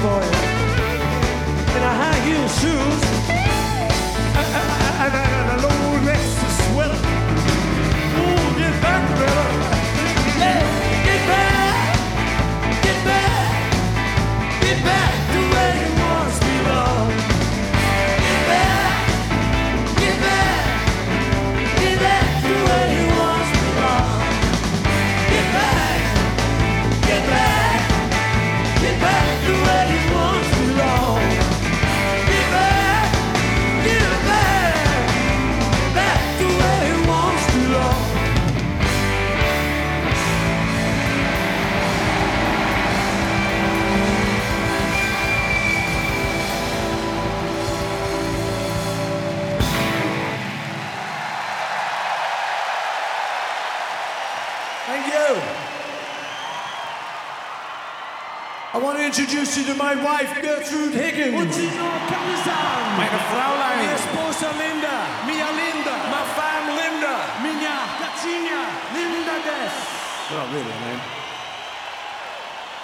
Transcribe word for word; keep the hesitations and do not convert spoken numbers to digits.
for you. In a high heel shoes and, and, and a low Lexus sweater. Ooh, get back, brother. Yeah, get back, get back, get back to where you once belonged. Get back, get back, get back to where you once belonged. Get back, get back, get back to where you once belonged. Get back, get back, back to where you once belonged. Thank you. I want to introduce you to my wife, Gertrude Higgins. Uccino Camisan. Meine Fraulein. Mia sposa Linda. Mia Linda. Ma fam Linda. Minha Gacinha. Linda Des. Not really, man.